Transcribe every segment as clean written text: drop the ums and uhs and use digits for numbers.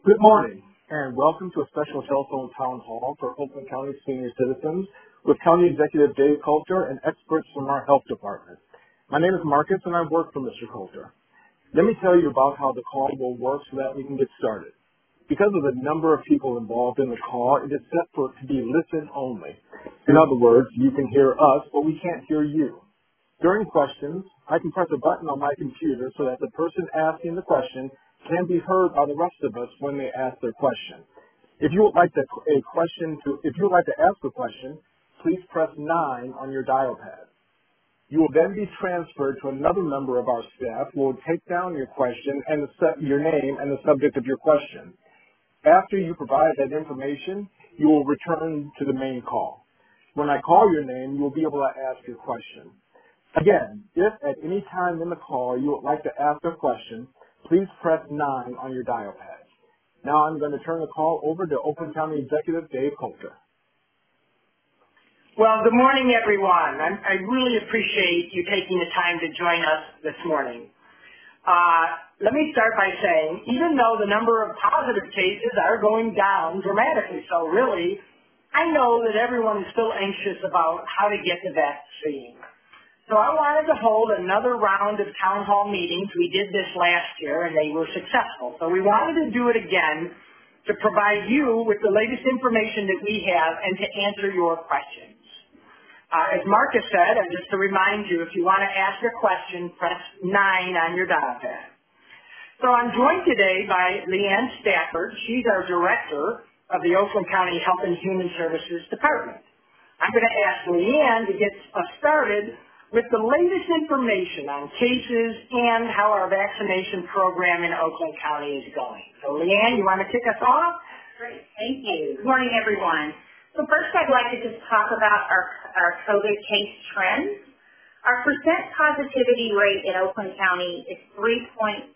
Good morning, and welcome to a special telephone town hall for Oakland County senior citizens with County Executive Dave Coulter and experts from our health department. My name is Marcus, and I work for Mr. Coulter. Let me tell you about how the call will work so that we can get started. Because of the number of people involved in the call, it is set for it to be listen only. In other words, you can hear us, but we can't hear you. During questions, I can press a button on my computer so that the person asking the question can be heard by the rest of us when they ask their question. If you would like to ask a question, please press 9 on your dial pad. You will then be transferred to another member of our staff who will take down your question and your name and the subject of your question. After you provide that information, you will return to the main call. When I call your name, you will be able to ask your question. Again, if at any time in the call you would like to ask a question, please press 9 on your dial pad. Now I'm going to turn the call over to Oakland County Executive Dave Coulter. Well, good morning, everyone. I really appreciate you taking the time to join us this morning. Let me start by saying, even though the number of positive cases are going down dramatically, so really, I know that everyone is still anxious about how to get the vaccine. So I wanted to hold another round of town hall meetings. We did this last year, and they were successful. So we wanted to do it again to provide you with the latest information that we have and to answer your questions. As Marcus said, and just to remind you, if you want to ask a question, press 9 on your dial pad. So I'm joined today by Leanne Stafford. She's our director of the Oakland County Health and Human Services Department. I'm going to ask Leanne to get us started with the latest information on cases and how our vaccination program in Oakland County is going. So, Leanne, you want to kick us off? Great. Thank you. Good morning, everyone. So first, I'd like to just talk about our COVID case trends. Our percent positivity rate in Oakland County is 3.30.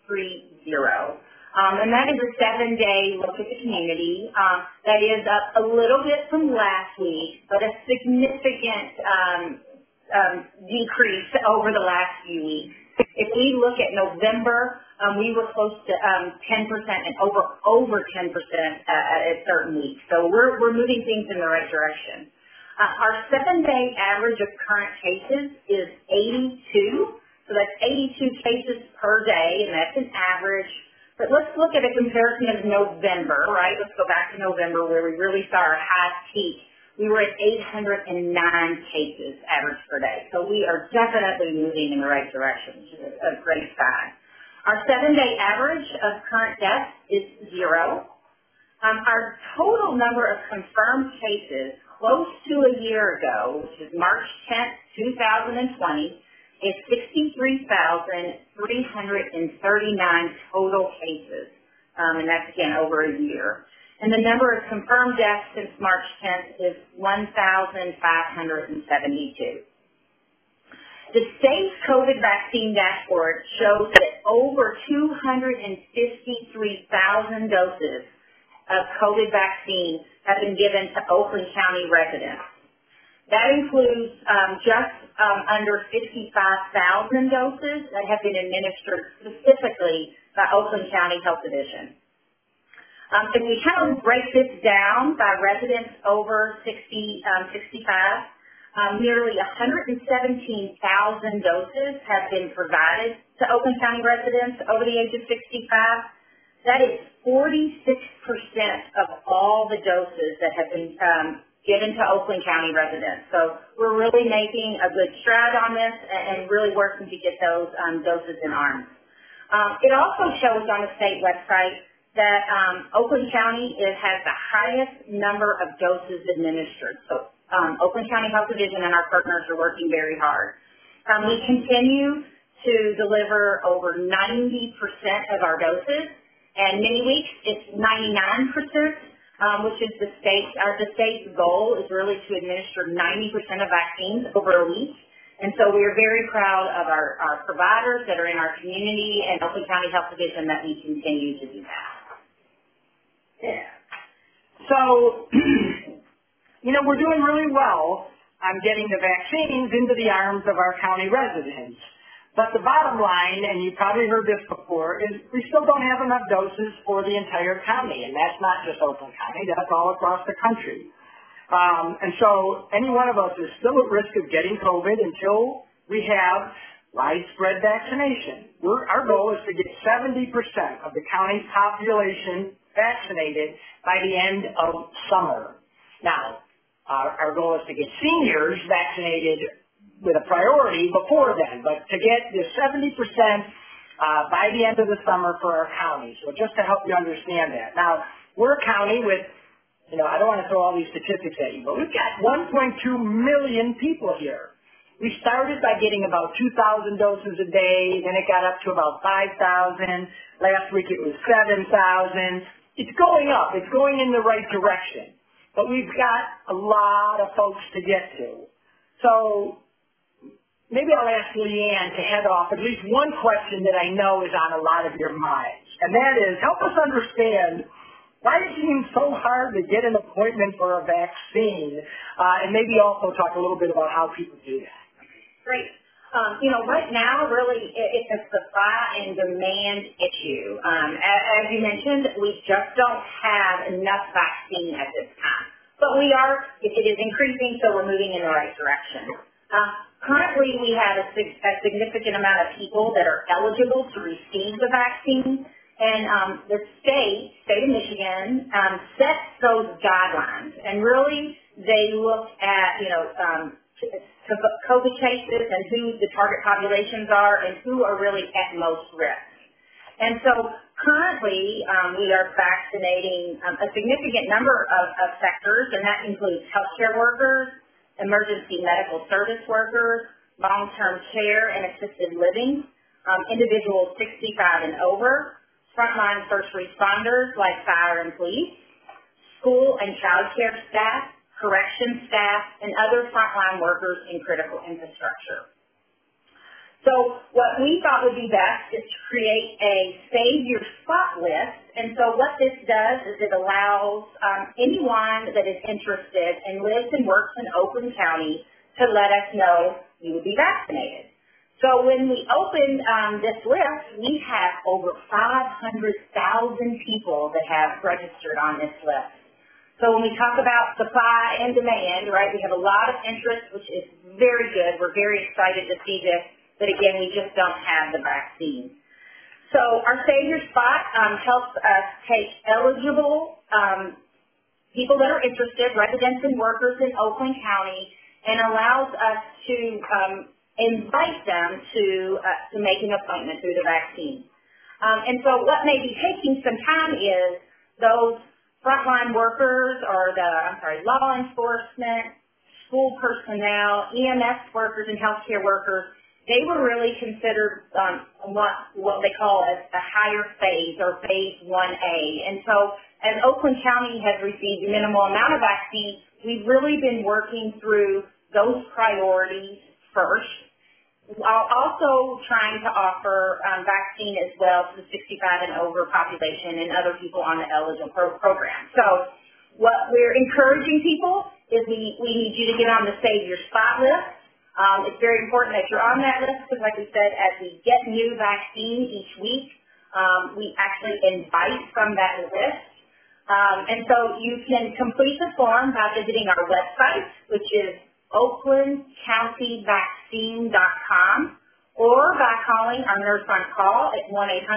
And that is a 7-day look at the community. That is up a little bit from last week, but a significant decrease over the last few weeks. If we look at November, we were close to 10% and over 10% at certain weeks. So we're moving things in the right direction. Our 7-day average of current cases is 82. So that's 82 cases per day, and that's an average. But let's look at a comparison of November, right? Let's go back to November where we really saw our high peak. We were at 809 cases average per day. So we are definitely moving in the right direction, which is a great sign. Our 7-day average of current deaths is 0. Our total number of confirmed cases close to a year ago, which is March 10th, 2020, is 63,339 total cases. And that's, again, over a year. And the number of confirmed deaths since March 10th is 1,572. The state's COVID vaccine dashboard shows that over 253,000 doses of COVID vaccine have been given to Oakland County residents. That includes just under 55,000 doses that have been administered specifically by Oakland County Health Division. If we kind of break this down by residents over 65, nearly 117,000 doses have been provided to Oakland County residents over the age of 65. That is 46% of all the doses that have been given to Oakland County residents. So we're really making a good stride on this and really working to get those doses in arms. It also shows on the state website that Oakland County has the highest number of doses administered. So Oakland County Health Division and our partners are working very hard. We continue to deliver over 90% of our doses, and many weeks it's 99%, which is the state's goal is really to administer 90% of vaccines over a week. And so we are very proud of our providers that are in our community and Oakland County Health Division that we continue to do that. Yeah. So, we're doing really well on getting the vaccines into the arms of our county residents. But the bottom line, and you probably heard this before, is we still don't have enough doses for the entire county, and that's not just Oakland County, that's all across the country. And so any one of us is still at risk of getting COVID until we have widespread vaccination. Our goal is to get 70% of the county's population vaccinated by the end of summer. Now, our goal is to get seniors vaccinated with a priority before then, but to get the 70% by the end of the summer for our county. So just to help you understand that. Now, we're a county with, I don't want to throw all these statistics at you, but we've got 1.2 million people here. We started by getting about 2,000 doses a day, then it got up to about 5,000. Last week it was 7,000. It's going up. It's going in the right direction. But we've got a lot of folks to get to. So maybe I'll ask Leanne to head off at least one question that I know is on a lot of your minds, and that is, help us understand why it seems so hard to get an appointment for a vaccine, and maybe also talk a little bit about how people do that. Great. Right now, really, it's a supply and demand issue. As you mentioned, we just don't have enough vaccine at this time. But it is increasing, so we're moving in the right direction. Currently, we have a significant amount of people that are eligible to receive the vaccine, and the state of Michigan, sets those guidelines. And really, they look at, COVID cases and who the target populations are and who are really at most risk. And so currently, we are vaccinating a significant number of sectors, and that includes healthcare workers, emergency medical service workers, long-term care and assisted living, individuals 65 and over, frontline first responders like fire and police, school and child care staff, correction staff, and other frontline workers in critical infrastructure. So what we thought would be best is to create a Save Your Spot list. And so what this does is it allows anyone that is interested and lives and works in Oakland County to let us know you would be vaccinated. So when we opened this list, we have over 500,000 people that have registered on this list. So when we talk about supply and demand, right, we have a lot of interest, which is very good. We're very excited to see this. But again, we just don't have the vaccine. So our Save Your Spot helps us take eligible people that are interested, residents and workers in Oakland County, and allows us to invite them to make an appointment through the vaccine. And so what may be taking some time is those frontline workers or law enforcement, school personnel, EMS workers, and healthcare workers. They were really considered what they call as a higher phase or phase 1A. And so as Oakland County has received a minimal amount of vaccine, we've really been working through those priorities first, while also trying to offer vaccine as well to the 65 and over population and other people on the eligible program. So what we're encouraging people is we need you to get on the Save Your Spot list. It's very important that you're on that list because, like we said, as we get new vaccine each week, we actually invite from that list. And so you can complete the form by visiting our website, which is oaklandcountyvaccine.com, or by calling our nurse on call at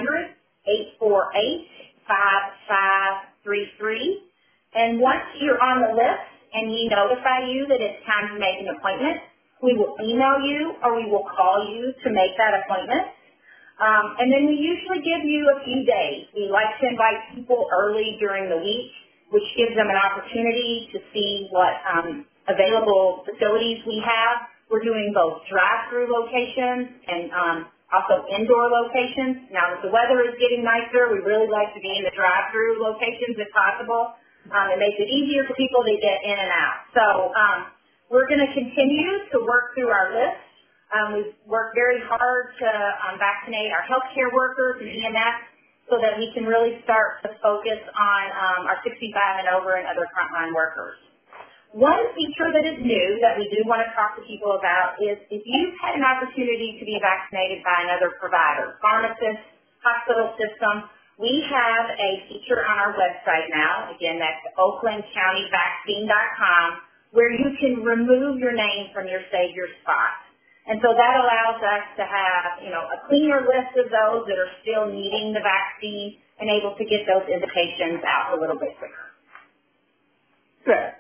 1-800-848-5533. And once you're on the list and we notify you that it's time to make an appointment, we will email you or we will call you to make that appointment. And then we usually give you a few days. We like to invite people early during the week, which gives them an opportunity to see what available facilities we have. We're doing both drive-through locations and also indoor locations. Now that the weather is getting nicer, we really like to be in the drive-through locations if possible. It makes it easier for people to get in and out. So we're going to continue to work through our list. We've worked very hard to vaccinate our healthcare workers and EMS so that we can really start to focus on our 65 and over and other frontline workers. One feature that is new that we do want to talk to people about is if you've had an opportunity to be vaccinated by another provider, pharmacist, hospital system, we have a feature on our website now. Again, that's oaklandcountyvaccine.com, where you can remove your name from your Save Your Spot. And so that allows us to have, a cleaner list of those that are still needing the vaccine and able to get those invitations out a little bit quicker. Good.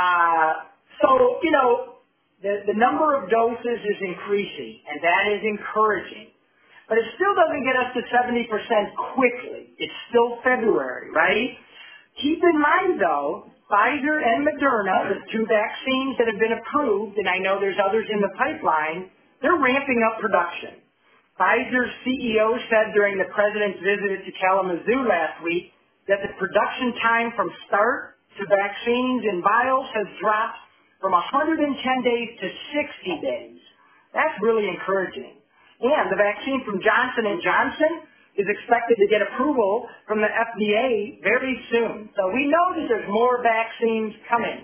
The number of doses is increasing, and that is encouraging. But it still doesn't get us to 70% quickly. It's still February, right? Keep in mind, though, Pfizer and Moderna, the two vaccines that have been approved, and I know there's others in the pipeline, they're ramping up production. Pfizer's CEO said during the president's visit to Kalamazoo last week that the production time from start to vaccines and vials has dropped from 110 days to 60 days. That's really encouraging. And the vaccine from Johnson & Johnson is expected to get approval from the FDA very soon. So we know that there's more vaccines coming.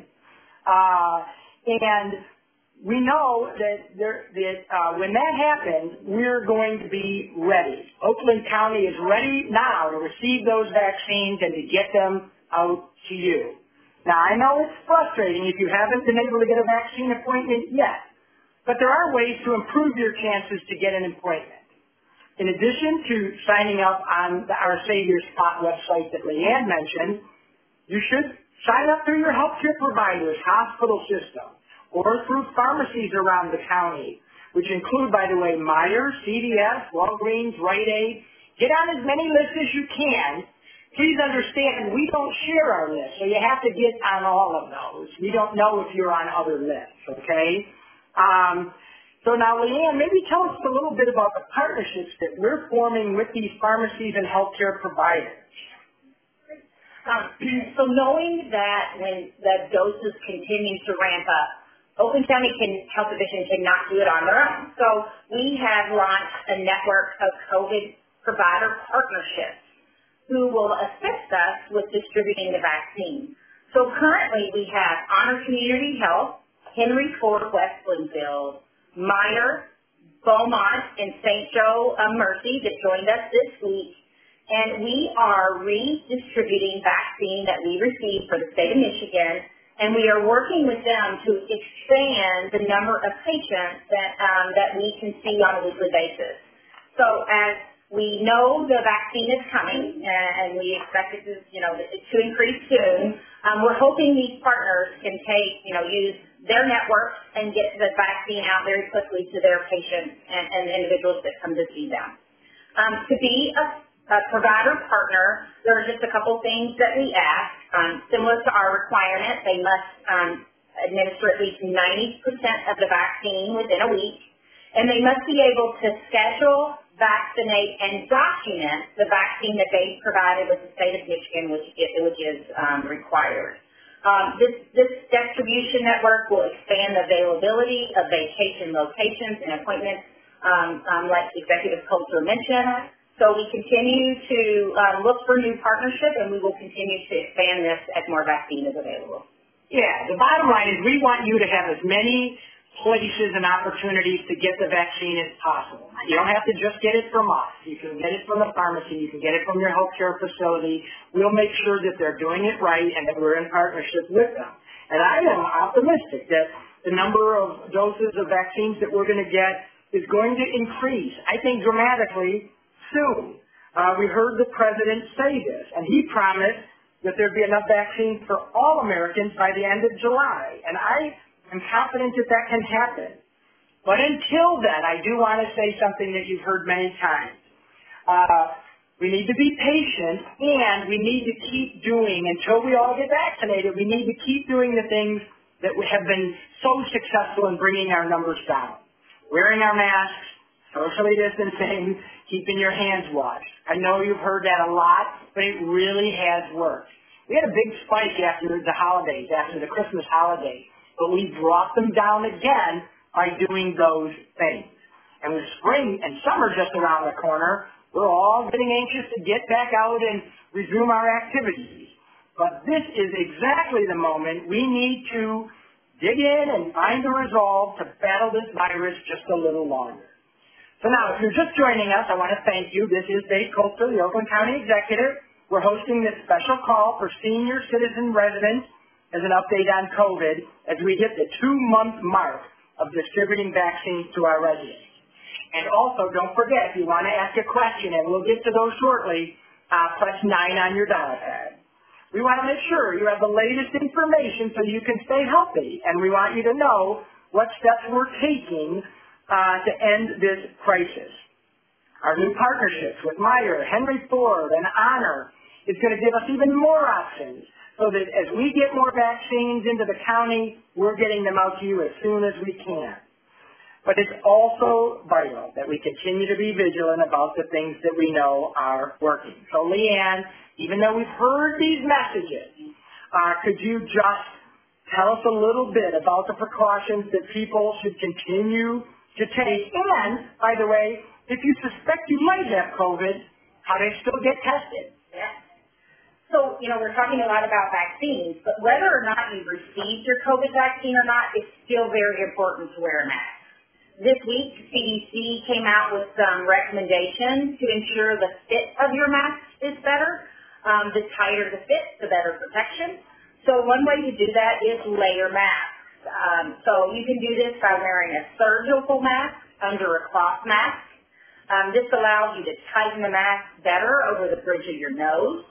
And we know that when that happens, we're going to be ready. Oakland County is ready now to receive those vaccines and to get them out to you. Now, I know it's frustrating if you haven't been able to get a vaccine appointment yet, but there are ways to improve your chances to get an appointment. In addition to signing up on our Save Your Spot website that Leanne mentioned, you should sign up through your healthcare provider's hospital system or through pharmacies around the county, which include, by the way, Meijer, CVS, Walgreens, Rite Aid. Get on as many lists as you can. Please understand, we don't share our list, so you have to get on all of those. We don't know if you're on other lists, okay? So now, Leanne, maybe tell us a little bit about the partnerships that we're forming with these pharmacies and healthcare providers. So knowing that when the doses continue to ramp up, Oakland County Health Division cannot do it on their own. So we have launched a network of COVID provider partnerships who will assist us with distributing the vaccine. So currently we have Honor Community Health, Henry Ford West Bloomfield, Meijer, Beaumont, and St. Joe Mercy that joined us this week. And we are redistributing vaccine that we received for the state of Michigan, and we are working with them to expand the number of patients that we can see on a weekly basis. So as we know the vaccine is coming, and we expect it to increase soon. We're hoping these partners can use their networks and get the vaccine out very quickly to their patients and individuals that come to see them. To be a provider partner, there are just a couple things that we ask. Similar to our requirement, they must administer at least 90% of the vaccine within a week, and they must be able to schedule, vaccinate, and document the vaccine that they provided with the state of Michigan, which is required. This distribution network will expand the availability of vacation locations and appointments, like Executive Coulter mentioned. So we continue to look for new partnerships, and we will continue to expand this as more vaccine is available. Yeah, the bottom line is we want you to have as many places and opportunities to get the vaccine as possible. You don't have to just get it from us. You can get it from the pharmacy. You can get it from your healthcare facility. We'll make sure that they're doing it right and that we're in partnership with them. And I am optimistic that the number of doses of vaccines that we're going to get is going to increase, I think, dramatically soon. We heard the president say this, and he promised that there'd be enough vaccine for all Americans by the end of July. And I'm confident that that can happen. But until then, I do want to say something that you've heard many times. We need to be patient, and we need to keep doing, until we all get vaccinated, we need to keep doing the things that have been so successful in bringing our numbers down. Wearing our masks, socially distancing, keeping your hands washed. I know you've heard that a lot, but it really has worked. We had a big spike after the holidays, after the Christmas holidays, but we brought them down again by doing those things. And with spring and summer just around the corner, we're all getting anxious to get back out and resume our activities. But this is exactly the moment we need to dig in and find the resolve to battle this virus just a little longer. So now, if you're just joining us, I want to thank you. This is Dave Coulter, the Oakland County Executive. We're hosting this special call for senior citizen residents as an update on COVID as we hit the 2-month mark of distributing vaccines to our residents. And also, don't forget, if you want to ask a question, and we'll get to those shortly, press 9 on your dial pad. We want to make sure you have the latest information so you can stay healthy, and we want you to know what steps we're taking to end this crisis. Our new partnerships with Meijer, Henry Ford, and Honor is going to give us even more options so that as we get more vaccines into the county, we're getting them out to you as soon as we can. But it's also vital that we continue to be vigilant about the things that we know are working. So Leanne, even though we've heard these messages, could you just tell us a little bit about the precautions that people should continue to take? And, by the way, if you suspect you might have COVID, how do you still get tested? Yeah. So, we're talking a lot about vaccines, but whether or not you've received your COVID vaccine or not, it's still very important to wear a mask. This week, CDC came out with some recommendations to ensure the fit of your mask is better. The tighter the fit, the better protection. So one way to do that is layer masks. So you can do this by wearing a surgical mask under a cloth mask. This allows you to tighten the mask better over the bridge of your nose.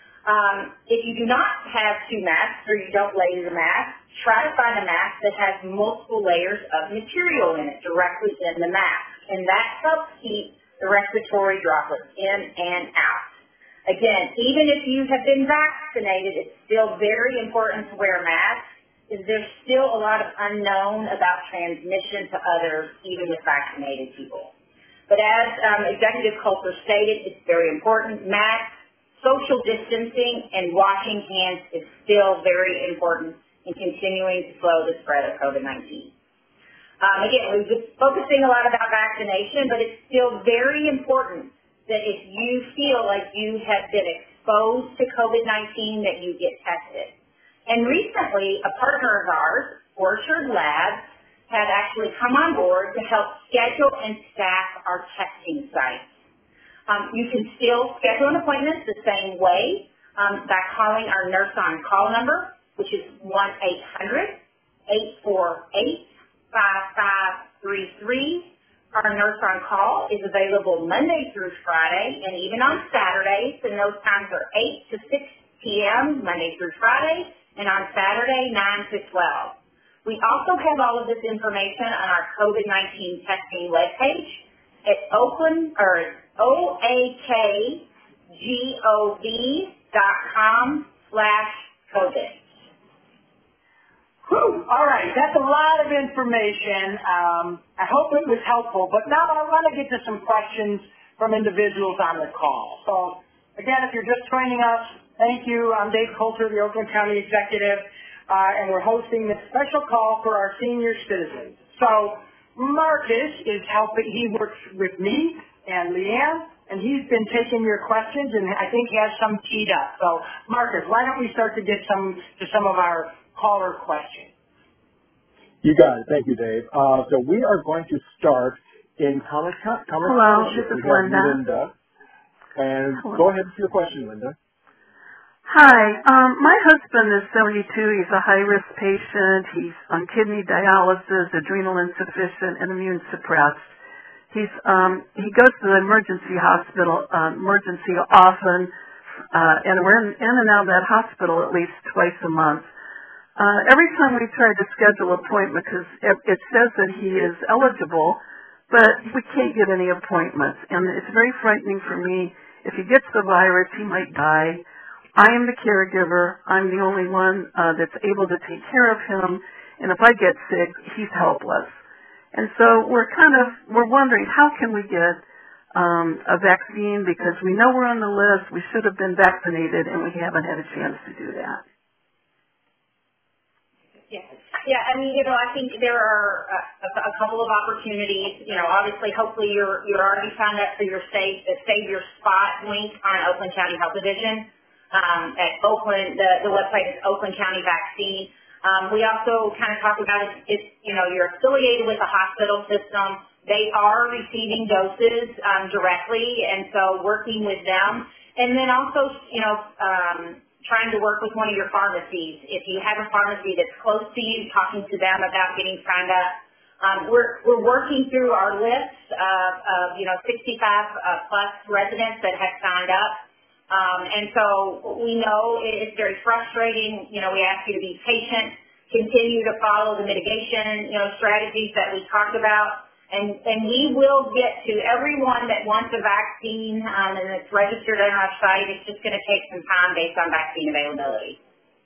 If you do not have 2 masks or you don't layer the mask, try to find a mask that has multiple layers of material in it directly in the mask. And that helps keep the respiratory droplets in and out. Again, even if you have been vaccinated, it's still very important to wear a mask, because there's still a lot of unknown about transmission to others, even with vaccinated people. But as Executive Coulter stated, it's very important. Masks, social distancing, and washing hands is still very important in continuing to slow the spread of COVID-19. Again, we've been focusing a lot about vaccination, but it's still very important that if you feel like you have been exposed to COVID-19, that you get tested. And recently, a partner of ours, Orchard Labs, had actually come on board to help schedule and staff our testing sites. You can still schedule an appointment the same way by calling our Nurse on Call number, which is 1-800-848-5533. Our Nurse on Call is available Monday through Friday and even on Saturdays, and those times are 8 to 6 p.m. Monday through Friday, and on Saturday, 9 to 12. We also have all of this information on our COVID-19 testing webpage at oaklandgov.com/COVID. Whew. All right, that's a lot of information. I hope it was helpful, but now I want to get to some questions from individuals on the call. So, again, if you're just joining us, thank you. I'm Dave Coulter, the Oakland County Executive, and we're hosting this special call for our senior citizens. So, Marcus is helping. He works with me and Leanne, and he's been taking your questions, and I think he has some teed up. So, Marcus, why don't we start to get some of our caller questions? You got it. Thank you, Dave. So we are going to start in Commerce Hello, Township. this is We have Linda. And Hello. go ahead with your question, Linda. Hi, my husband is 72. He's a high-risk patient. He's on kidney dialysis, adrenal insufficient, and immune suppressed. He goes to the emergency hospital, emergency often, and we're in and out of that hospital at least twice a month. Every time we try to schedule an appointment, because it says that he is eligible, but we can't get any appointments, and it's very frightening for me. If he gets the virus, he might die. I am the caregiver. I'm the only one that's able to take care of him, and if I get sick, he's helpless. And so we're wondering, how can we get a vaccine, because we know we're on the list, we should have been vaccinated, and we haven't had a chance to do that. Yeah, I mean, I think there are a couple of opportunities. Obviously, hopefully you're already signed up for your Save Your Spot link on Oakland County Health Division. at Oakland. The website is Oakland County Vaccine. We also kind of talk about if you're affiliated with a hospital system, they are receiving doses directly, and so working with them. And then also, trying to work with one of your pharmacies. If you have a pharmacy that's close to you, talking to them about getting signed up. We're working through our list of 65 plus residents that have signed up. And so we know it's very frustrating. We ask you to be patient, continue to follow the mitigation, strategies that we talked about. And we will get to everyone that wants a vaccine and it's registered on our site. It's just going to take some time based on vaccine availability.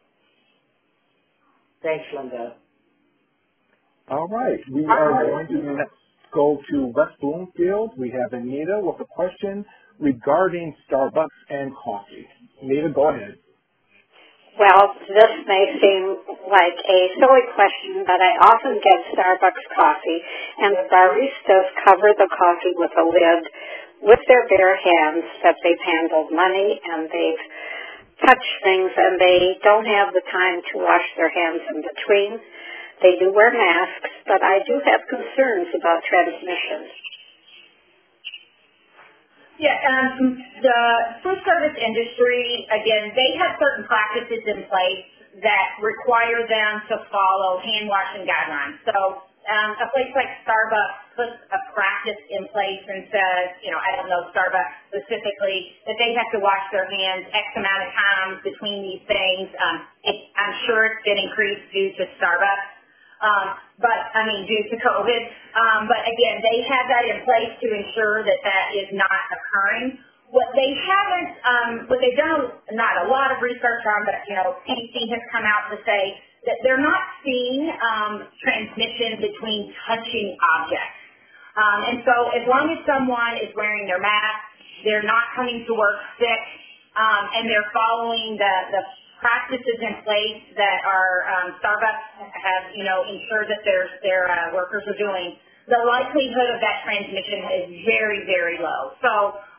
Thanks, Linda. All right. We are going to next go to West Bloomfield. We have Anita with a question regarding Starbucks and coffee. Anita, go ahead. Well, this may seem like a silly question, but I often get Starbucks coffee, and the baristas cover the coffee with a lid with their bare hands that they've handled money and they've touched things, and they don't have the time to wash their hands in between. They do wear masks, but I do have concerns about transmission. Yeah, the food service industry, again, they have certain practices in place that require them to follow hand washing guidelines. So a place like Starbucks puts a practice in place and says, I don't know Starbucks specifically, that they have to wash their hands X amount of times between these things. I'm sure it's been increased due to Starbucks. Due to COVID. But again, they have that in place to ensure that that is not occurring. What they've done not a lot of research on, but CDC has come out to say that they're not seeing transmission between touching objects. And so as long as someone is wearing their mask, they're not coming to work sick, and they're following the practices in place that our Starbucks have, ensured that their workers are doing, the likelihood of that transmission is very, very low. So,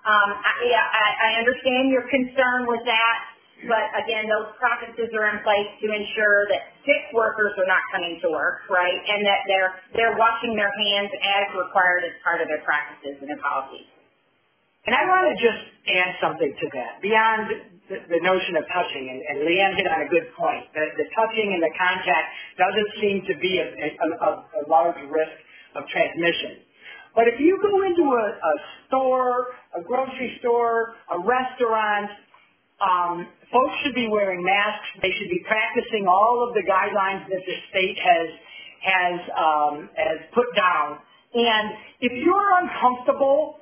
I understand your concern with that, but again, those practices are in place to ensure that sick workers are not coming to work, right, and that they're washing their hands as required as part of their practices and their policies. And I want to just add something to that, beyond the notion of touching, and Leanne hit on a good point. The touching and the contact doesn't seem to be a large risk of transmission. But if you go into a store, a grocery store, a restaurant, folks should be wearing masks. They should be practicing all of the guidelines that the state has put down. And if you're uncomfortable,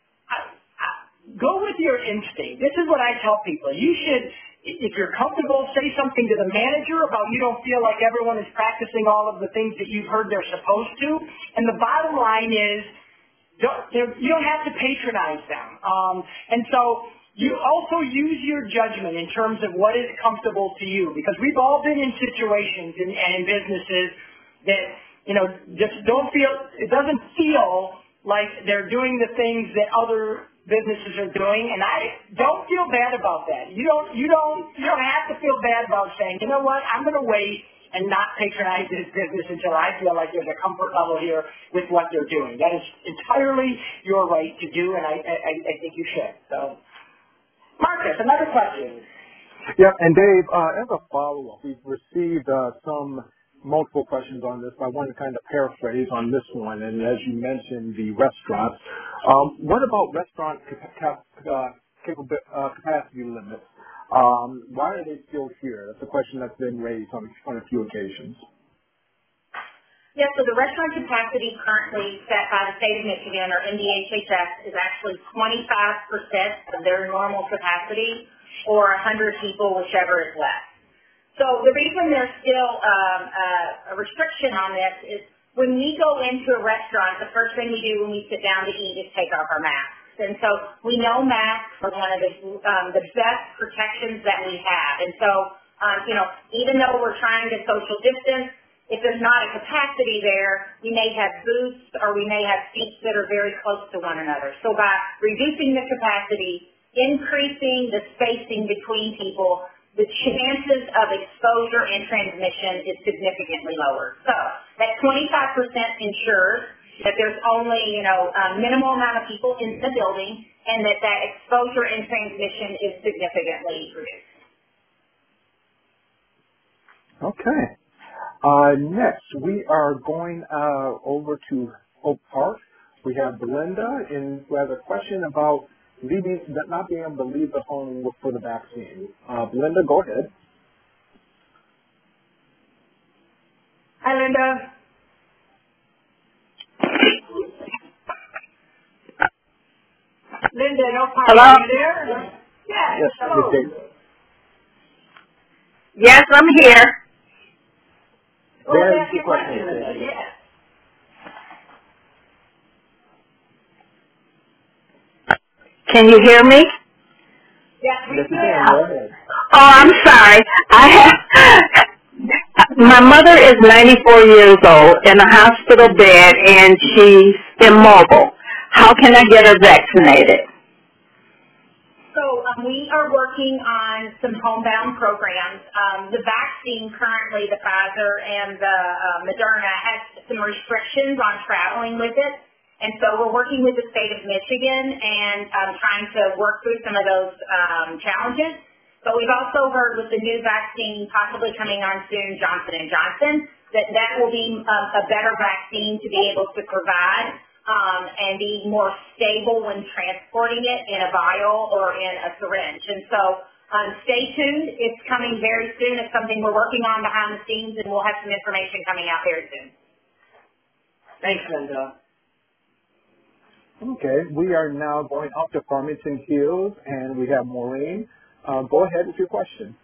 go with your instinct. This is what I tell people. You should, if you're comfortable, say something to the manager about you don't feel like everyone is practicing all of the things that you've heard they're supposed to. And the bottom line is, you don't have to patronize them. And so you also use your judgment in terms of what is comfortable to you, because we've all been in situations and in businesses that, just don't feel, it doesn't feel like they're doing the things that other businesses are doing, and I don't feel bad about that. You don't have to feel bad about saying, you know what, I'm going to wait and not patronize this business until I feel like there's a comfort level here with what they're doing. That is entirely your right to do, and I think you should. So, Marcus, another question. Yeah, and Dave, as a follow-up, we've received multiple questions on this. I want to kind of paraphrase on this one, and as you mentioned, the restaurants. What about restaurant capacity limits? Why are they still here? That's a question that's been raised on a few occasions. Yeah, so the restaurant capacity currently set by the state of Michigan, or MDHHS, is actually 25% of their normal capacity, or 100 people, whichever is less. So the reason there's still a restriction on this is when we go into a restaurant, the first thing we do when we sit down to eat is take off our masks. And so we know masks are one of the best protections that we have. And so, even though we're trying to social distance, if there's not a capacity there, we may have booths or we may have seats that are very close to one another. So by reducing the capacity, increasing the spacing between people, the chances of exposure and transmission is significantly lower. So that 25% ensures that there's only, a minimal amount of people in the building and that exposure and transmission is significantly reduced. Okay. Next, we are going over to Hope Park. We have Belinda, and we have a question about not being able to leave the home for the vaccine. Belinda, go ahead. Hi, Linda. Linda, no problem. Hello? Are you there? Yes, hello. Yes, I'm here. There's your question. Linda. Yes. Can you hear me? Yes, we Yes, can. go ahead. Oh, I'm sorry. My mother is 94 years old in a hospital bed and she's immobile. How can I get her vaccinated? So we are working on some homebound programs. The vaccine currently, the Pfizer and the Moderna, has some restrictions on traveling with it. And so we're working with the state of Michigan and trying to work through some of those challenges. But we've also heard with the new vaccine possibly coming on soon, Johnson & Johnson, that will be a better vaccine to be able to provide and be more stable when transporting it in a vial or in a syringe. And so stay tuned. It's coming very soon. It's something we're working on behind the scenes, and we'll have some information coming out very soon. Thanks, Linda. Okay, we are now going up to Farmington Hills, and we have Maureen. Go ahead with your question.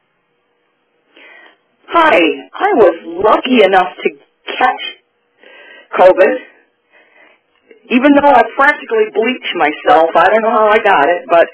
Hi, I was lucky enough to catch COVID, even though I practically bleached myself. I don't know how I got it, but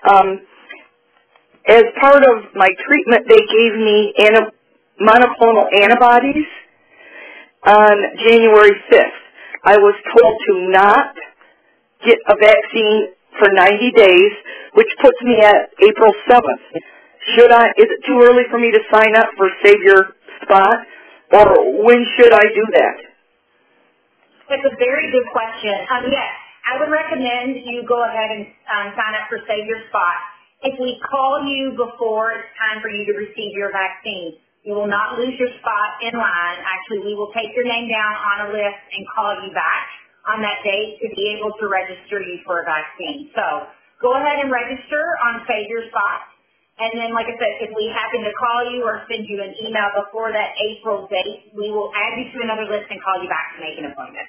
as part of my treatment, they gave me monoclonal antibodies on January 5th. I was told to not get a vaccine for 90 days, which puts me at April 7th. Is it too early for me to sign up for Save Your Spot, or when should I do that? It's a very good question. Yes, I would recommend you go ahead and sign up for Save Your Spot. If we call you before it's time for you to receive your vaccine, you will not lose your spot in line. Actually, we will take your name down on a list and call you back on that date to be able to register you for a vaccine. So go ahead and register on Save Your Spot. And then, like I said, if we happen to call you or send you an email before that April date, we will add you to another list and call you back to make an appointment.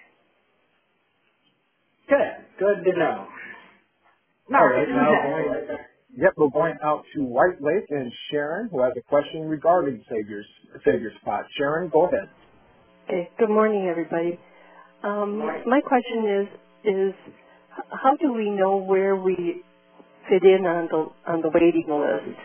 Good to know. All right, we're going out to White Lake and Sharon, who has a question regarding Save Your Spot. Sharon, go ahead. Okay. Good morning, everybody. My question is how do we know where we fit in on the waiting list?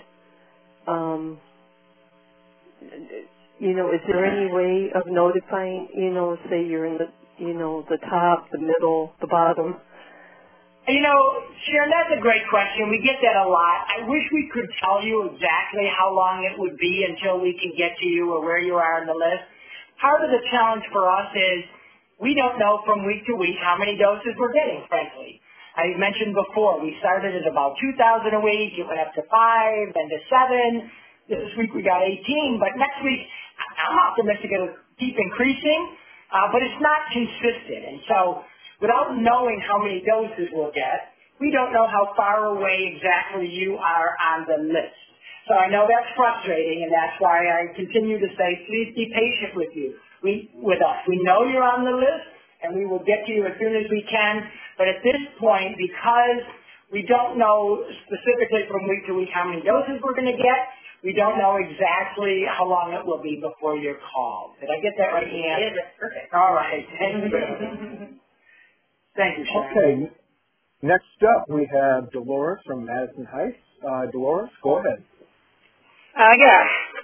Is there any way of notifying, say you're in the top, the middle, the bottom? Sharon, that's a great question. We get that a lot. I wish we could tell you exactly how long it would be until we can get to you or where you are on the list. Part of the challenge for us is we don't know from week to week how many doses we're getting, frankly. I mentioned before, we started at about 2,000 a week. It went up to 5, then to 7. This week we got 18, but next week I'm optimistic it'll keep increasing, but it's not consistent. And so without knowing how many doses we'll get, we don't know how far away exactly you are on the list. So I know that's frustrating, and that's why I continue to say, please be patient with us. We know you're on the list, and we will get to you as soon as we can. But at this point, because we don't know specifically from week to week how many doses we're going to get, we don't know exactly how long it will be before you're called. Did I get that right, Ian? It is perfect. All right. Thank you, Sharon. Okay. Next up, we have Dolores from Madison Heights. Dolores, go ahead. Yes.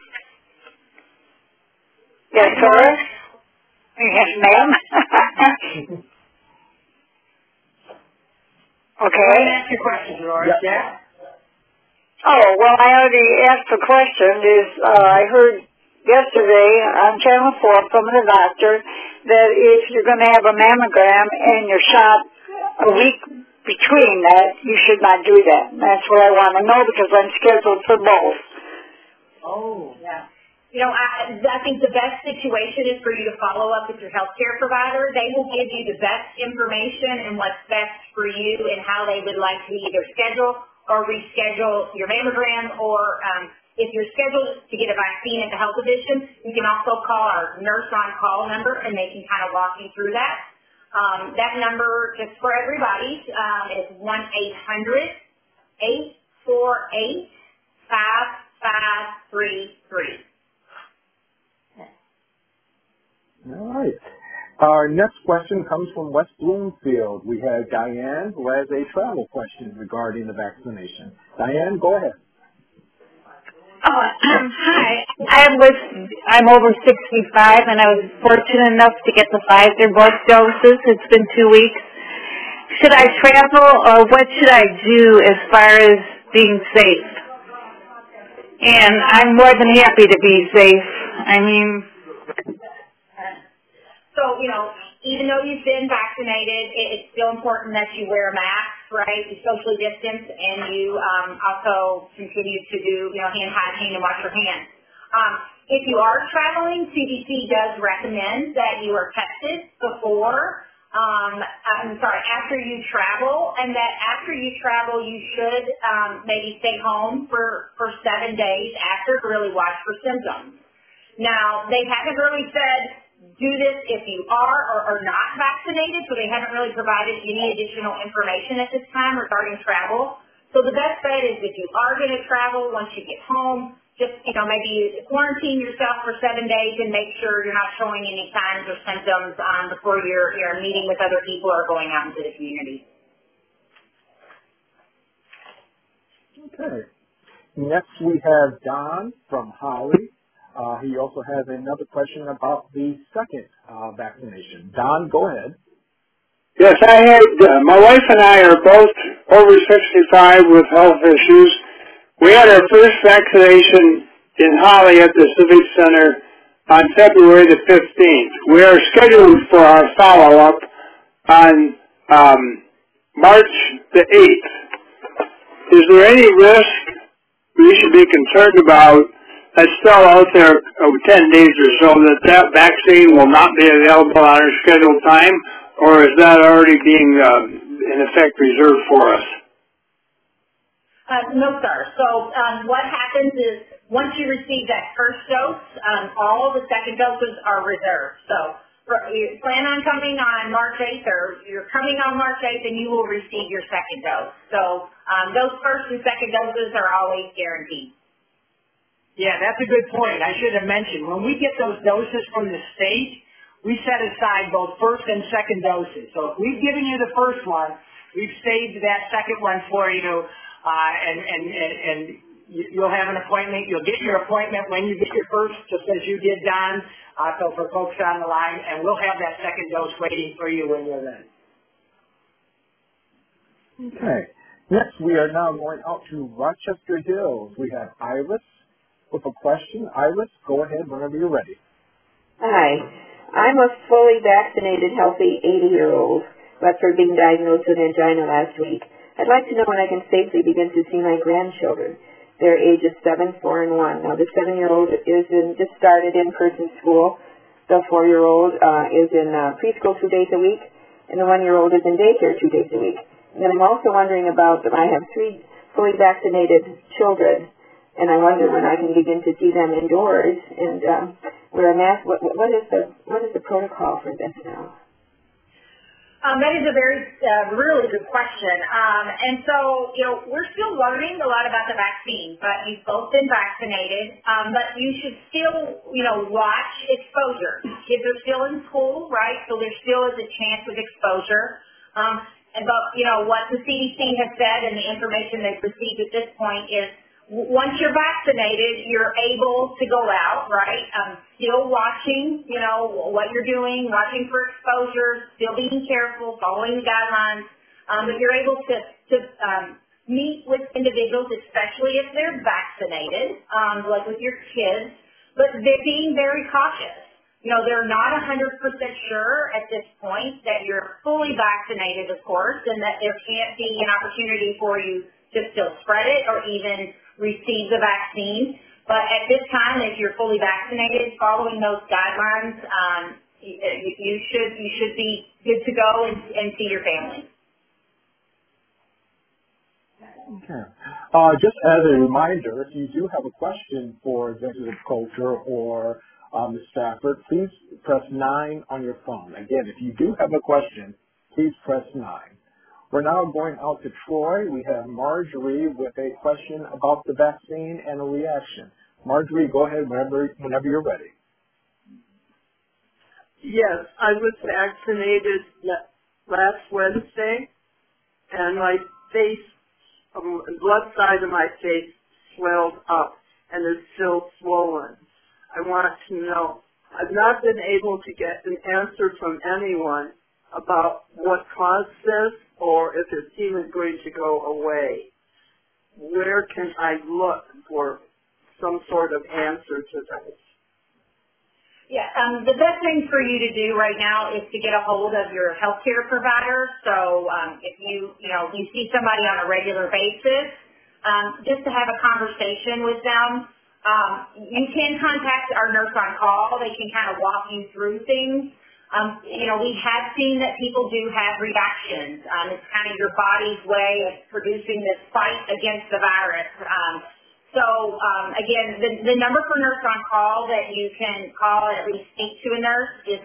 Yes, sir. Yes, ma'am. Go ahead and ask your question, Dolores. Yeah. Oh, well, I already asked the question. I heard yesterday on Channel 4 from the doctor that if you're going to have a mammogram and you're shot a week between that, you should not do that. And that's what I want to know because I'm scheduled for both. Oh. Yeah. You know, I think the best situation is for you to follow up with your healthcare provider. They will give you the best information and what's best for you and how they would like to either schedule or reschedule your mammogram, or if you're scheduled to get a vaccine at the health division, you can also call our nurse on call number and they can kind of walk you through that. That number, just for everybody, is 1-800-848-5533. All right. Our next question comes from West Bloomfield. We have Diane, who has a travel question regarding the vaccination. Diane, go ahead. Hi. I'm over 65, and I was fortunate enough to get the Pfizer both doses. It's been 2 weeks. Should I travel, or what should I do as far as being safe? And I'm more than happy to be safe. I mean... So, you know, even though you've been vaccinated, it's still important that you wear a mask, right? You socially distance, and you also continue to do, you know, hand hygiene and wash your hands. If you are traveling, CDC does recommend that you are tested before, after you travel, and that after you travel, you should maybe stay home for 7 days after to really watch for symptoms. Now, they haven't really said do this if you are or are not vaccinated, so they haven't really provided any additional information at this time regarding travel. So the best bet is if you are going to travel, once you get home, just, you know, maybe quarantine yourself for 7 days and make sure you're not showing any signs or symptoms before you're meeting with other people or going out into the community. Okay. Next we have Don from Holly. He also has another question about the second vaccination. Don, go ahead. Yes, I had, my wife and I are both over 65 with health issues. We had our first vaccination in Holly at the Civic Center on February the 15th. We are scheduled for our follow-up on March the 8th. Is there any risk we should be concerned about that's still out there 10 days or so that vaccine will not be available on our scheduled time, or is that already being, in effect, reserved for us? No, sir. So what happens is once you receive that first dose, all the second doses are reserved. So you plan on coming on March 8th, or you're coming on March 8th, and you will receive your second dose. So those first and second doses are always guaranteed. Yeah, that's a good point. I should have mentioned, when we get those doses from the state, we set aside both first and second doses. So if we've given you the first one, we've saved that second one for you, and you'll have an appointment. You'll get your appointment when you get your first, just as you did, Don. So for folks on the line, and we'll have that second dose waiting for you when you're ready. Okay. Next, we are now going out to Rochester Hills. We have Iris with a question. Iris, go ahead whenever you're ready. Hi. I'm a fully vaccinated, healthy 80-year-old who after being diagnosed with angina last week. I'd like to know when I can safely begin to see my grandchildren. They're ages 7, 4, and 1. Now, the 7-year-old just started in-person school. The 4-year-old is in preschool 2 days a week, and the 1-year-old is in daycare 2 days a week. And then I'm also wondering about, I have 3 fully vaccinated children, and I wonder when I can begin to see them indoors and wear a mask. What is the protocol for this now? That is a very, really good question. And so, you know, we're still learning a lot about the vaccine, but you've both been vaccinated. But you should still, you know, watch exposure. Kids are still in school, right? So there still is a chance of exposure. But, you know, what the CDC has said and the information they've received at this point is once you're vaccinated, you're able to go out, right? Still watching, you know, what you're doing, watching for exposure, still being careful, following the guidelines. But you're able to meet with individuals, especially if they're vaccinated, like with your kids, but they're being very cautious. You know, they're not 100% sure at this point that you're fully vaccinated, of course, and that there can't be an opportunity for you to still spread it or even receive the vaccine. But at this time, if you're fully vaccinated, following those guidelines, you should be good to go and see your family. Okay. Just as a reminder, if you do have a question for Executive Coulter or Ms. Stafford, please press 9 on your phone. Again, if you do have a question, please press 9. We're now going out to Troy. We have Marjorie with a question about the vaccine and a reaction. Marjorie, go ahead whenever you're ready. Yes, I was vaccinated last Wednesday, and my face, the left side of my face swelled up and is still swollen. I want to know, I've not been able to get an answer from anyone about what caused this or if it's even going to go away. Where can I look for some sort of answer to this? Yeah, the best thing for you to do right now is to get a hold of your healthcare provider. So if you see somebody on a regular basis, just to have a conversation with them. You can contact our nurse on call. They can kind of walk you through things. We have seen that people do have reactions. It's kind of your body's way of producing this fight against the virus. Again, the number for nurse on call that you can call and at least speak to a nurse is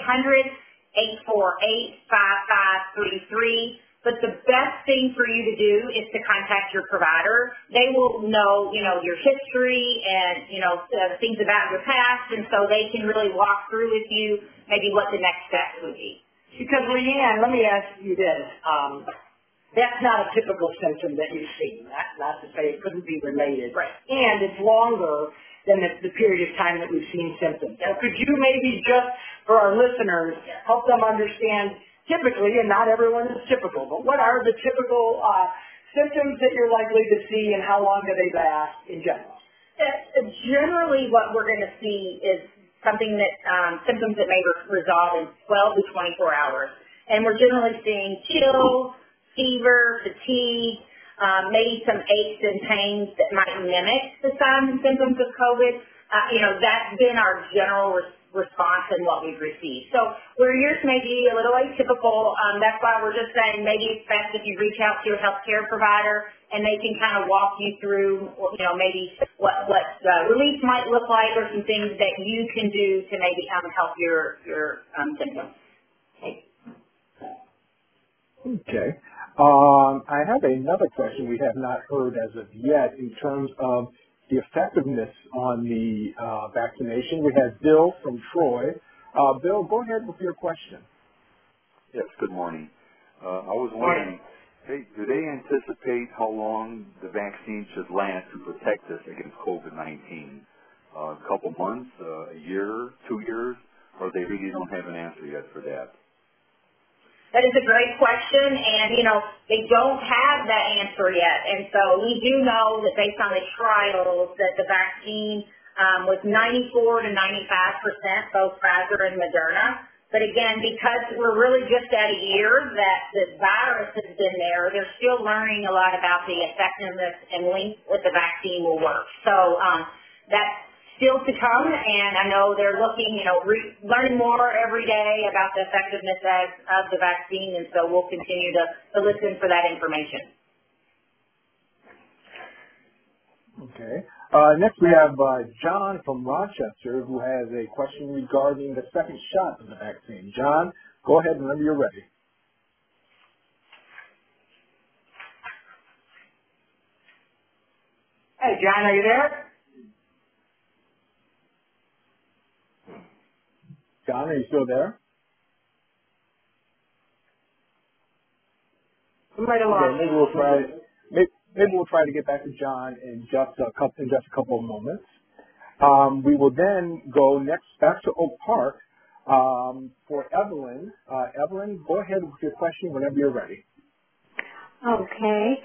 1-800-848-5533. But the best thing for you to do is to contact your provider. They will know, your history and, things about your past, and so they can really walk through with you maybe what the next steps would be. Because, Leanne, let me ask you this. That's not a typical symptom that you see. Not to say it couldn't be related. Right. And it's longer than the period of time that we've seen symptoms. So could you maybe just, for our listeners, help them understand typically, and not everyone is typical, but what are the typical symptoms that you're likely to see and how long do they last in general? Generally, what we're going to see is something that, symptoms that may resolve in 12 to 24 hours. And we're generally seeing chills, fever, fatigue, maybe some aches and pains that might mimic the signs and symptoms of COVID. That's been our general response and what we've received. So where yours may be a little atypical, that's why we're just saying maybe it's best if you reach out to your healthcare provider and they can kind of walk you through, maybe what relief might look like or some things that you can do to maybe help your symptoms. Okay. I have another question we have not heard as of yet in terms of the effectiveness on the vaccination. We have Bill from Troy. Bill, go ahead with your question. Yes, good morning. I was wondering, do they anticipate how long the vaccine should last to protect us against COVID-19? A couple months, a year, 2 years, or they really don't have an answer yet for that? That is a great question, and, they don't have that answer yet. And so we do know that based on the trials that the vaccine was 94 to 95%, both Pfizer and Moderna. But again, because we're really just at a year that the virus has been there, they're still learning a lot about the effectiveness and length that the vaccine will work. So that's still to come, and I know they're looking, learning more every day about the effectiveness of the vaccine, and so we'll continue to listen for that information. Okay. Next we have John from Rochester who has a question regarding the second shot of the vaccine. John, go ahead whenever you're ready. Hey, John, are you there? John, are you still there? Maybe we'll try to get back to John in just a couple of moments. We will then go next back to Oak Park for Evelyn. Evelyn, go ahead with your question whenever you're ready. Okay.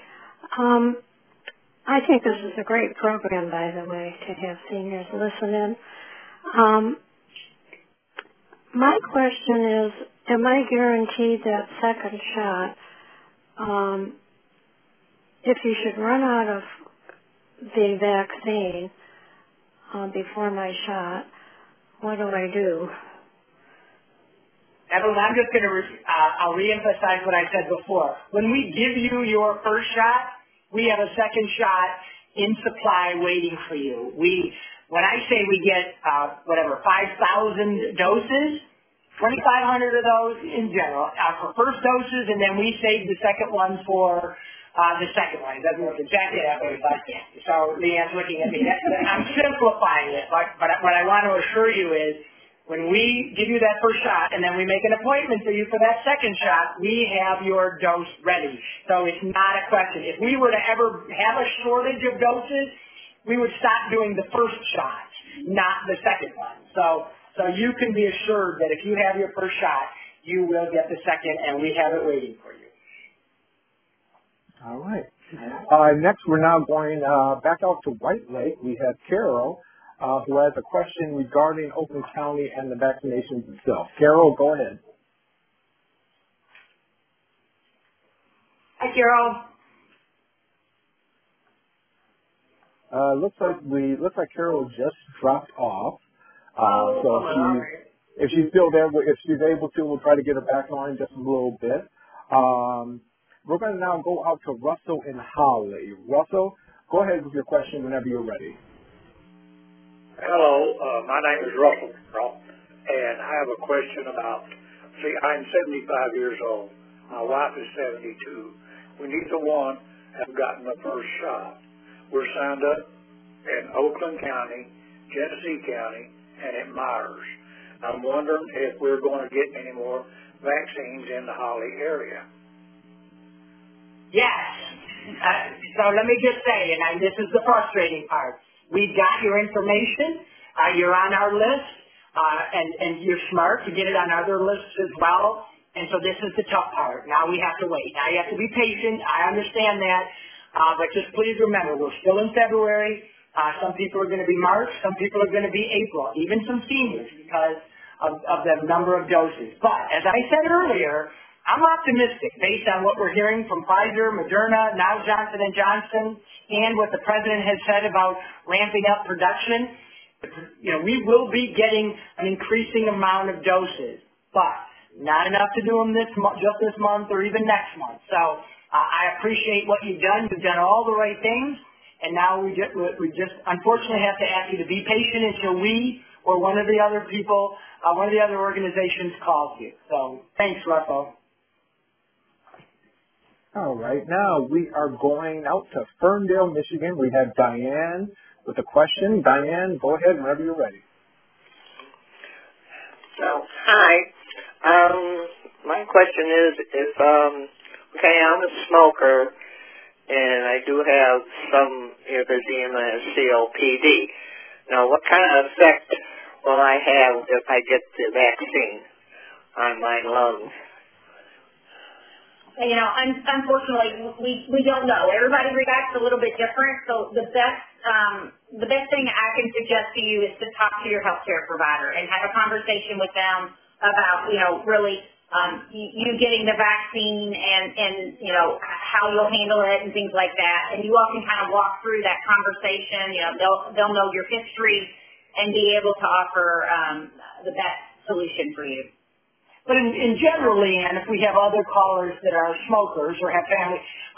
I think this is a great program, by the way, to have seniors listen in. My question is, am I guaranteed that second shot? If you should run out of the vaccine before my shot, what do I do? Evelyn, I'm just going to, I'll reemphasize what I said before. When we give you your first shot, we have a second shot in supply waiting for you. When I say we get, 5,000 doses, 2,500 of those in general for first doses, and then we save the second one for the second one. It doesn't look exactly that way, but so Leanne's looking at me. I'm simplifying it, but what I want to assure you is when we give you that first shot and then we make an appointment for you for that second shot, we have your dose ready. So it's not a question. If we were to ever have a shortage of doses, we would stop doing the first shot, not the second one. So you can be assured that if you have your first shot, you will get the second, and we have it waiting for you. All right. Next, we're now going back out to White Lake. We have Carol, who has a question regarding Oakland County and the vaccinations itself. Carol, go ahead. Hi, Carol. Looks like Carol just dropped off. So if she's still there, if she's able to, we'll try to get her back on in just a little bit. We're going to now go out to Russell in Holly. Russell, go ahead with your question whenever you're ready. Hello, my name is Russell, and I have a question about, I'm 75 years old. My wife is 72. We neither one have gotten the first shot. We're signed up in Oakland County, Genesee County, and at Myers. I'm wondering if we're going to get any more vaccines in the Holly area. Yes. So let me just say, and this is the frustrating part. We've got your information. You're on our list, and you're smart to get it on other lists as well. And so this is the tough part. Now we have to wait. Now you have to be patient. I understand that. But just please remember, we're still in February. Some people are going to be March. Some people are going to be April, even some seniors because of the number of doses. But as I said earlier, I'm optimistic based on what we're hearing from Pfizer, Moderna, now Johnson & Johnson, and what the President has said about ramping up production. We will be getting an increasing amount of doses, but not enough to do them just this month or even next month. So I appreciate what you've done. You've done all the right things, and now we just unfortunately have to ask you to be patient until we or one of the other people, one of the other organizations calls you. So thanks, Russell. All right, now we are going out to Ferndale, Michigan. We have Diane with a question. Diane, go ahead whenever you're ready. Hi. My question is, I'm a smoker, and I do have some emphysema and COPD. Now, what kind of effect will I have if I get the vaccine on my lungs? Unfortunately, we don't know. Everybody reacts a little bit different. So the best thing I can suggest to you is to talk to your healthcare provider and have a conversation with them about, really you getting the vaccine and how you'll handle it and things like that. And you all can kind of walk through that conversation. They'll know your history and be able to offer the best solution for you. But in general, Leanne, if we have other callers that are smokers or have family,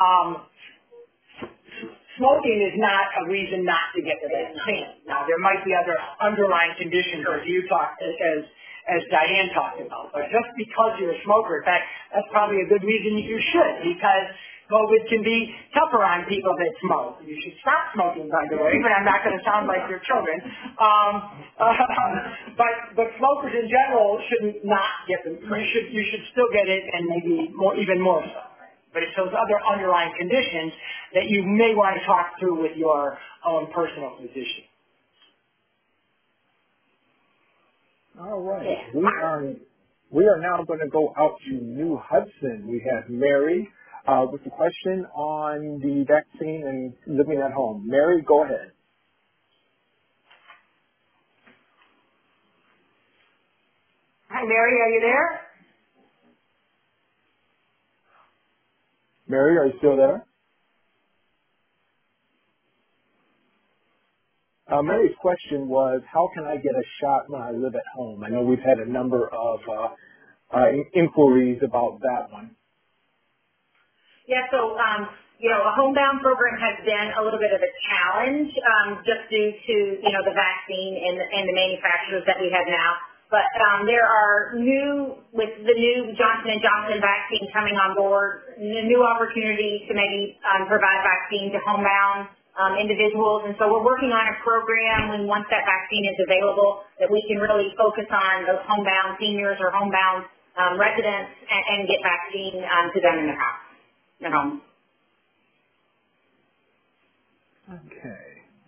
smoking is not a reason not to get the vaccine. Now, there might be other underlying conditions as Diane talked about. But just because you're a smoker, in fact, that's probably a good reason you should, because COVID can be tougher on people that smoke. You should stop smoking, by the way, but I'm not going to sound like your children. But smokers in general shouldn't not get them. You should still get it, and maybe even more so. But it's those other underlying conditions that you may want to talk through with your own personal physician. All right. We are now going to go out to New Hudson. We have Mary with the question on the vaccine and living at home. Mary, go ahead. Hi, Mary, are you there? Mary, are you still there? Mary's question was, how can I get a shot when I live at home? I know we've had a number of inquiries about that one. Yeah, so, a homebound program has been a little bit of a challenge just due to, the vaccine and the manufacturers that we have now. But there are with the new Johnson & Johnson vaccine coming on board, new opportunities to maybe provide vaccine to homebound individuals. And so we're working on a program when once that vaccine is available that we can really focus on those homebound seniors or homebound residents and get vaccine to them in their house, their home. Okay.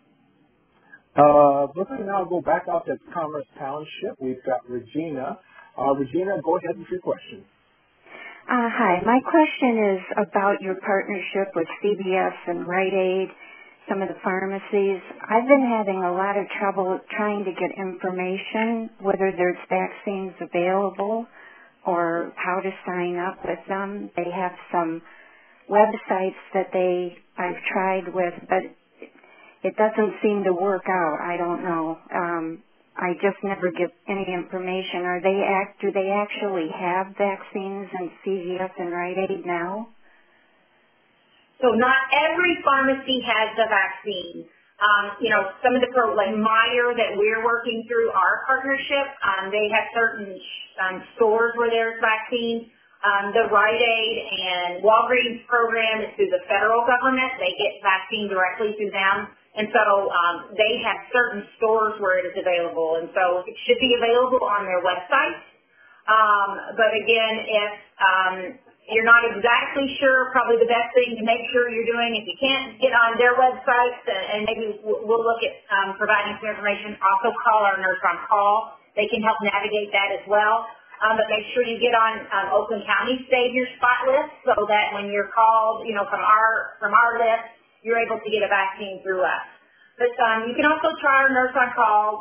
Let's now go back out to Commerce Township. We've got Regina. Regina, go ahead with your question. Hi. My question is about your partnership with CVS and Rite Aid, some of the pharmacies. I've been having a lot of trouble trying to get information, whether there's vaccines available or how to sign up with them. They have some websites that I've tried with, but it doesn't seem to work out. I don't know. I just never get any information. Do they actually have vaccines in CVS and Rite Aid now? So not every pharmacy has the vaccine. Some of the like Meijer that we're working through our partnership, they have certain stores where there's vaccine. The Rite Aid and Walgreens program is through the federal government. They get vaccine directly through them. And so they have certain stores where it is available. And so it should be available on their website. But again, if you're not exactly sure, probably the best thing to make sure you're doing, if you can't get on their websites, and maybe we'll look at providing some information, also call our nurse on call. They can help navigate that as well. But make sure you get on Oakland County Save Your Spot list so that when you're called, from our list, you're able to get a vaccine through us. But you can also try our nurse on call,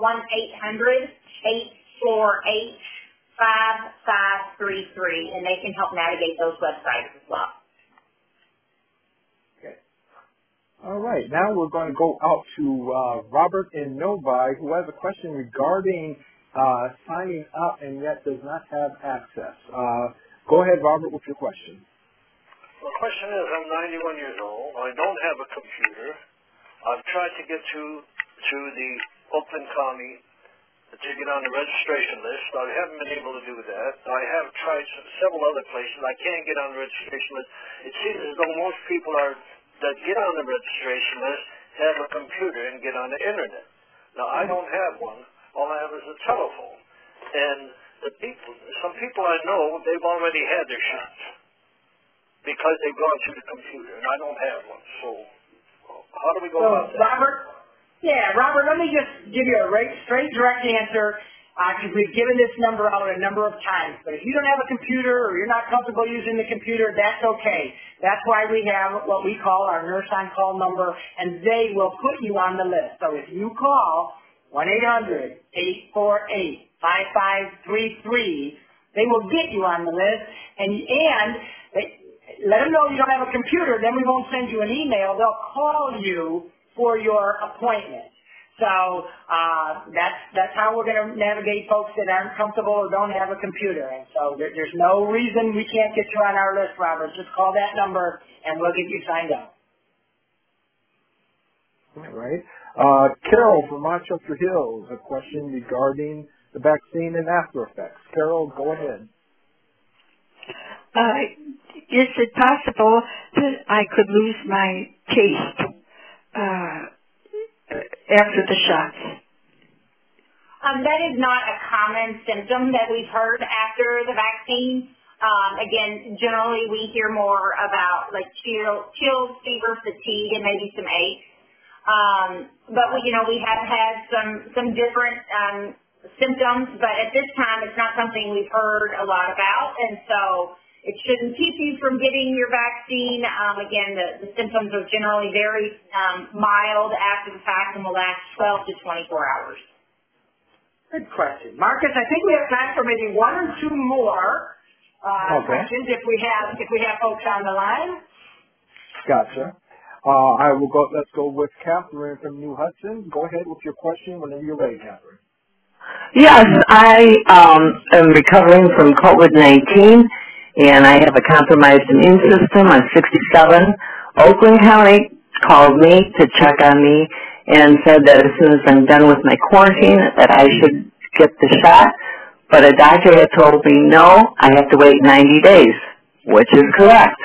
1-800-848-5533, and they can help navigate those websites as well. Okay. All right. Now we're going to go out to Robert in Novi, who has a question regarding signing up and yet does not have access. Go ahead, Robert, with your question. The question is, I'm 91 years old. I don't have a computer. I've tried to get to the Oakland County to get on the registration list. I haven't been able to do that. I have tried several other places. I can't get on the registration list. It seems as though most people that get on the registration list have a computer and get on the internet. Now, I don't have one. All I have is a telephone. And some people I know, they've already had their shots because they've gone through the computer, and I don't have one. So how do we go about that? Robert, let me just give you a straight, direct answer, because we've given this number out a number of times. But if you don't have a computer or you're not comfortable using the computer, that's okay. That's why we have what we call our nurse on call number, and they will put you on the list. So if you call 1-800-848-5533, they will get you on the list, and let them know you don't have a computer, then we won't send you an email. They'll call you for your appointment. So that's how we're going to navigate folks that aren't comfortable or don't have a computer. And so there's no reason we can't get you on our list, Robert. Just call that number, and we'll get you signed up. All right. Carol from Rochester Hills, a question regarding the vaccine and after effects. Carol, go ahead. Is it possible that I could lose my taste after the shots? That is not a common symptom that we've heard after the vaccine. Again, generally we hear more about like chills, fever, fatigue, and maybe some aches. But we have had some different symptoms, but at this time it's not something we've heard a lot about, and so It shouldn't keep you from getting your vaccine. Again, the symptoms are generally very mild after the fact and will last 12 to 24 hours. Good question. Marcus, I think we have time for maybe one or two more questions if we have folks on the line. Gotcha. Let's go with Catherine from New Hudson. Go ahead with your question whenever you're ready, Catherine. Yes, I am recovering from COVID-19, and I have a compromised immune system. I'm 67. Oakland County called me to check on me and said that as soon as I'm done with my quarantine that I should get the shot. But a doctor had told me, no, I have to wait 90 days, which is correct.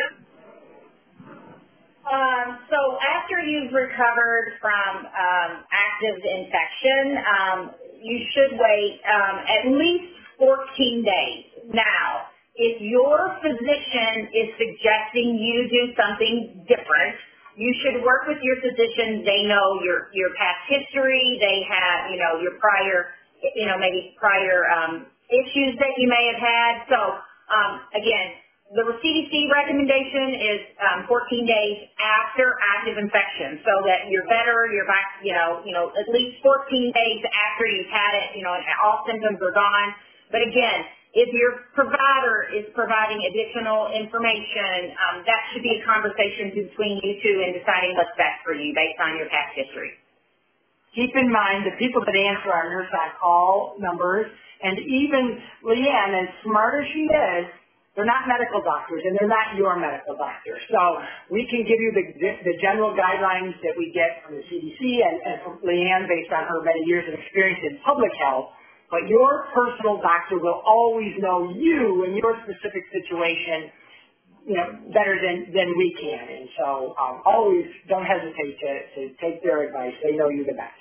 So after you've recovered from active infection, you should wait at least 14 days. Now, if your physician is suggesting you do something different, you should work with your physician. They know your past history. They have, your prior, maybe prior issues that you may have had. So, again, the CDC recommendation is 14 days after active infection, so that you're better, you're back, at least 14 days after you've had it, and all symptoms are gone. But again, if your provider is providing additional information, that should be a conversation between you two in deciding what's best for you based on your past history. Keep in mind the people that answer our Nurse on Call numbers, and even Leanne, as smart as she is, they're not medical doctors, and they're not your medical doctor. So we can give you the general guidelines that we get from the CDC and from Leanne based on her many years of experience in public health. But your personal doctor will always know you and your specific situation, better than we can. And so always don't hesitate to take their advice. They know you the best.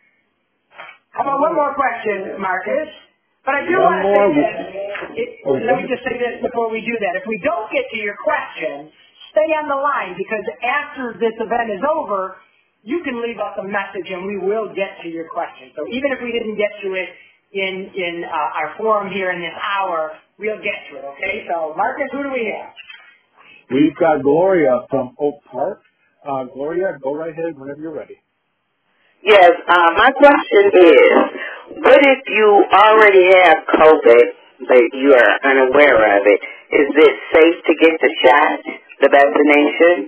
How about one more question, Marcus? But I do want to say this. Let me just say this before we do that. If we don't get to your question, stay on the line, because after this event is over, you can leave us a message and we will get to your question. So even if we didn't get to it in our forum here in this hour, we'll get to it, okay? So, Marcus, who do we have? We've got Gloria from Oak Park. Gloria, go right ahead whenever you're ready. Yes, my question is, what if you already have COVID, but you are unaware of it? Is it safe to get the shot, the vaccination?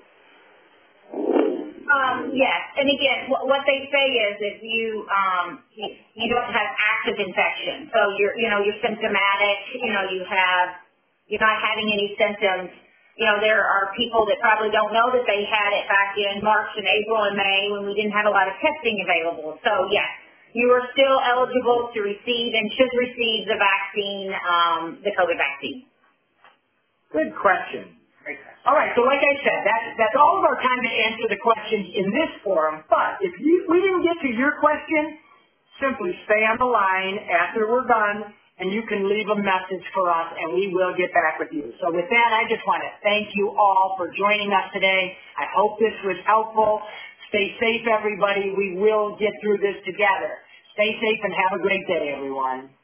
Yes, and again, what they say is if you don't have active infection, so you're symptomatic, you're not having any symptoms. There are people that probably don't know that they had it back in March and April and May when we didn't have a lot of testing available. So, yes, you are still eligible to receive and should receive the vaccine, the COVID vaccine. Good question. All right, so like I said, that's all of our time to answer the questions in this forum. But if we didn't get to your question, simply stay on the line after we're done, and you can leave a message for us, and we will get back with you. So with that, I just want to thank you all for joining us today. I hope this was helpful. Stay safe, everybody. We will get through this together. Stay safe and have a great day, everyone.